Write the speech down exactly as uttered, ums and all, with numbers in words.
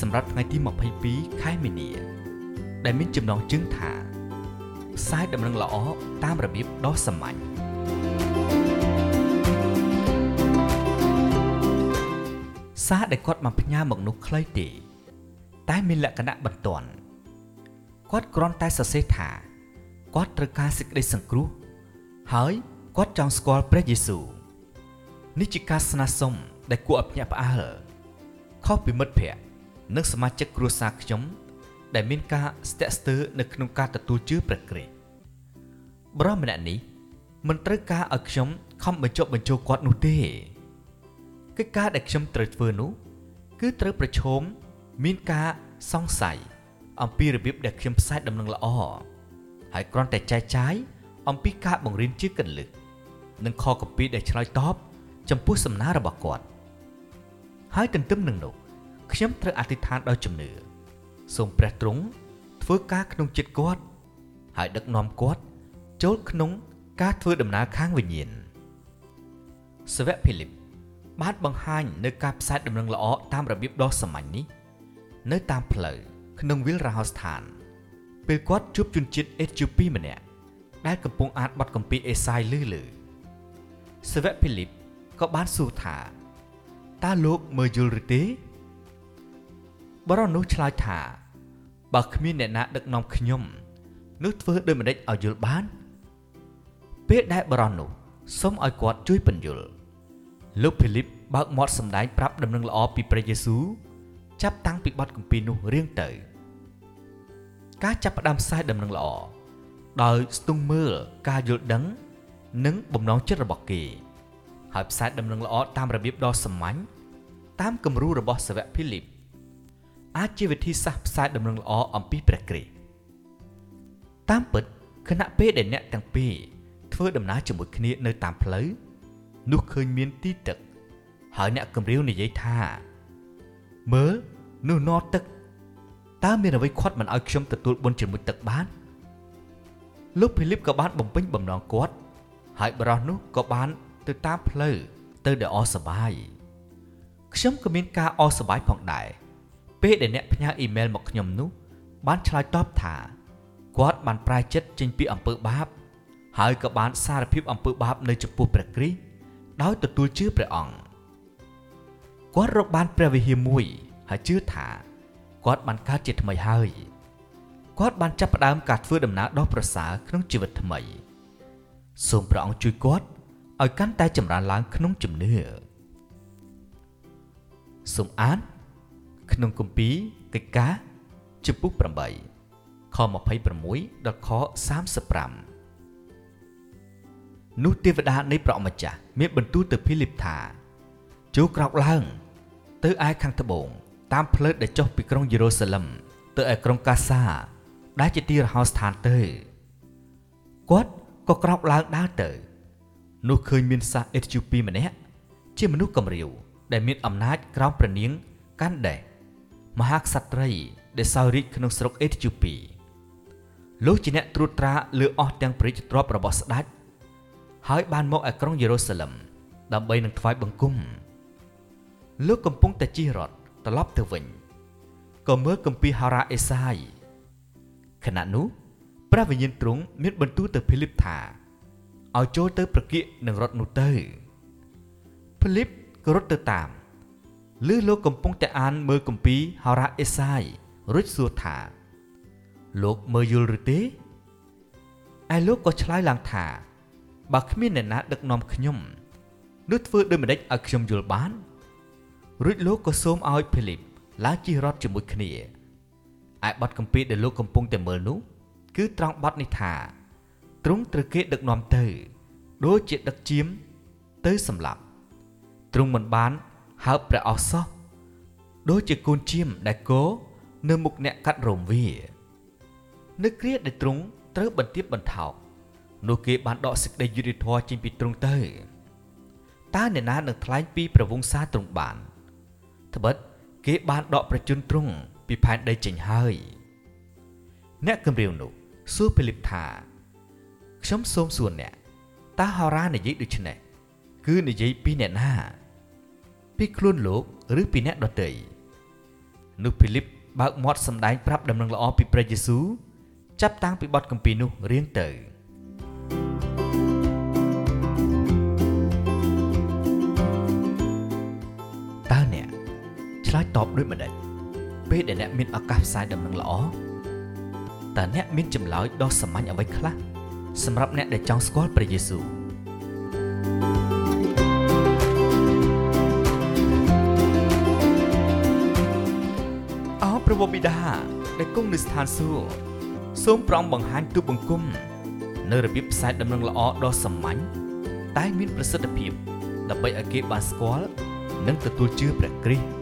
សម្រាប់ថ្ងៃទីยี่สิบสองខែមីនាដែលមានចំណងជើងថាផ្សាយដំណឹងល្អតាមរបៀបដ៏សាមញ្ញសារដែលគាត់បានផ្ញើមកនោះខ្លីទេតែមានលក្ខណៈបន្ទាន់គាត់គ្រាន់តែសរសេរថាគាត់ត្រូវការសេចក្តីសង្គ្រោះហើយគាត់ចង់ស្គាល់ព្រះយេស៊ូវនេះជាការស្នើសុំដែលគួរឲ្យភ្ញាក់ផ្អើលខុសពីមិត្តភ័ក្តិនិងសមាជិកគ្រួសារខ្ញុំដែលមានការស្ទាក់ស្ទើរនៅក្នុងការទទួលជឿព្រះគ្រីស្ទបរិសម្នាក់នេះមិនត្រូវការឲ្យខ្ញុំខំបញ្ចុះបញ្ចូលគាត់នោះទេកិច្ចការដែលខ្ញុំត្រូវធ្វើនោះគឺត្រូវប្រឈមមានការសង្ស័យអំពីរបៀបដែលខ្ញុំផ្សាយដំណឹងល្អហើយគ្រាន់តែចែកចាយអំពីការបង្រៀនជាគន្លឹះនិងខគម្ពីរដែលឆ្លើយតបចំពោះសំណើរបស់គាត់ហើយទន្ទឹមនឹងនោះខ្ញុំត្រូវអធិដ្ឋានដោយជំនឿសូមព្រះទ្រង់ធ្វើការក្នុងចិត្តគាត់ហើយដឹកនាំគាត់ចូលក្នុងការធ្វើដំណើរខាងវិញ្ញាណសាវកភីលីបបានបង្ហាញនៅការផ្សាយដំណឹងល្អតាមរបៀបដ៏សាមញ្ញនេះនៅតាមផ្លូវក្នុងវិលរហោស្ថានពេលគាត់ជួបជនជាតិអេត្យូពីម្នាក់ដែលកំពុងអានបទគម្ពីរអេសាយឮៗសាវកភីលីបក៏បានសួរថាតើលោកមើលយល់ឬទេបរិសនោះឆ្លើយថាបើគ្មានអ្នកណាដឹកនាំខ្ញុំនោះធ្វើដូចម្តេចឲ្យយល់បានពេលដែលបរិសនោះសូមឲ្យគាត់ជួយពន្យល់លោកភីលីបបើកមាត់សម្ដែងប្រាប់ដំណឹងល្អពីព្រះយេស៊ូវចាប់តាំងពីបទគម្ពីរនោះរៀងទៅការចាប់ផ្ដើមផ្សាយដំណឹងល្អដោយស្ទង់មើលការយល់ដឹងនិងបំណងចិត្តរបស់គេហើយផ្សាយដំណឹងល្អតាមរបៀបដ៏សាមញ្ញតាមគំរូរបស់សាវកភីលីបអាចជាវិធីសាស្ត្រផ្សាយដំណឹងល្អអំពីព្រះគ្រីស្ទតាមពិតខណៈពេលដែលអ្នកទាំងពីរធ្វើដំណើរជាមួយគ្នានៅតាមផ្លូវនោះឃើញមានទីទឹកហើយអ្នកគំរាវនិយាយថាមើលនោះនរទឹកតើមានអ្វីខាត់មិនឲ្យខ្ញុំទទួលបុណ្យជាមួយទឹកបានលោកភីលីបក៏បានបំពេញបំណងគាត់ហើយបរិសនោះក៏បានទៅតាមផ្លូវទៅដោយអសប្បាយខ្ញុំក៏មានការអសប្បាយផងដែរពេលដែលអ្នកផ្ញើអ៊ីមែលមកខ្ញុំនោះបានឆ្លើយតបថាគាត់បានប្រែចិត្តចេញពីអំពើបាបហើយក៏បានសារភាពអំពើបាបនៅចំពោះព្រះគ្រីស្ទដោយទទួលជឿព្រះអង្គគាត់រកបានព្រះវិហារមួយហើយជឿថាគាត់បានកើតជាថ្មីហើយគាត់បានចាប់ផ្ដើមការធ្វើដំណើរដ៏ប្រសើរក្នុងជីវិតថ្មីសូមព្រះអង្គជួយគាត់ឲ្យកាន់តែចម្រើនឡើងក្នុងជំនឿសូមអានក្នុងគម្ពីរកិច្ចការជំពូកប្រាំបីខម្ភៃប្រាំមួយដល់ខសាមសិបប្រាំនោះទេវតានៃព្រះអម្ចាស់មានបន្ទូលទៅភីលីបថាចូលក្រោកឡើងទៅឯខាងត្បូងតាមផ្លូវដែលចុះពីក្រុងយេរូសាឡិមទៅឯក្រុងកាសាដែលជាទីរហោស្ថានទៅគាត់ក៏ក្រោកឡើងដើរទៅនោះឃើញមានសាសអេត្យូពីម្នាក់ជាមនុស្សកំរាវដែលមានអំណាចក្រោមព្រះនាងកាន់ដេសមហាក្សត្រីដែលសោយរាជក្នុងស្រុកអេត្យូពីលោកជាអ្នកត្រួតត្រាលើអស់ទាំងព្រះរាជទ្រព្យរបស់ស្ដេចហើយបានមកឯក្រុងយេរូសាឡិមដើម្បីនឹងថ្វាយបង្គំលោកកំពុងតែជិះរថត្រឡប់ទៅវិញក៏មើលគម្ពីរហោរាអេសាយខណៈនោះព្រះវិញ្ញាណទ្រង់មានបន្ទូលទៅភីលីបថាឲ្យចូលទៅប្រគៀកនឹងរថនោះទៅភីលីបក៏រត់ទៅតាមលឺលោកកំពុងតែអានមើលគម្ពីរហោរាអេសាយរួចសួរថាលោកមើលយល់ឬទេឯលោកក៏ឆ្លើយឡើងថាបើគ្មានអ្នកណាដឹកនាំខ្ញុំនោះធ្វើដូចម្តេចឲ្យខ្ញុំយល់បានរួចលោកក៏សូមឲ្យភីលីបឡើងជិះរថជាមួយគ្នាឯបទគម្ពីរដែលលោកកំពុងតែមើលនោះគឺត្រង់បទនេះថាទ្រង់ត្រូវគេដឹកនាំទៅដូចជាដឹកជាមទៅសម្លាប់ទ្រង់មិនបានហើបព្រះអស់សោះដូចជាកូនជាមដែលគោនៅមុខអ្នកកាត់រោមវានៅគ្រាដែលទ្រង់ត្រូវបន្ទាបបន្ថោកនោះគេបានដកសេចក្តីយុត្តិធម៌ចេញពីទ្រង់ទៅតើអ្នកណានឹងថ្លែងពីព្រះវង្សាទ្រង់បានត្បិតគេបានដកប្រជញ្ញទ្រង់ពីផែនដីចេញហើយអ្នកគំរាមនោះសួរភីលីបថាខ្ញុំសូមសួរអ្នកតើហោរានិយាយដូច្នេះគឺនិយាយពីអ្នកណាពីខ្លួនលោកឬពីអ្នកដទៃនោះភីលីបបើកមាត់សម្ដែងប្រាប់ដំណឹងល្អពីព្រះយេស៊ូវចាប់តាំងពីបទគម្ពីរនោះរៀងទៅតើអ្នកឆ្លើយតបដូចម្ដេចពេលដែលអ្នកមានឱកាសផ្សាយដំណឹងល្អតើអ្នកមានចម្លើយដ៏សាមញ្ញអ្វីខ្លះសម្រាប់អ្នកដែលចង់ស្គាល់ព្រះយេស៊ូវអោព្រះបិតាដែលគង់នៅស្ថានសួគ៌សូមប្រងបង្ហាញទូបង្គំនៅរបៀបផ្សាយដំណឹងល្អដ៏សាមញ្ញតែមានប្រសិទ្ធភាពដើម្បីឲ្យគេបានស្គាល់និងទទួលជឿព្រះគ្រីស្ទ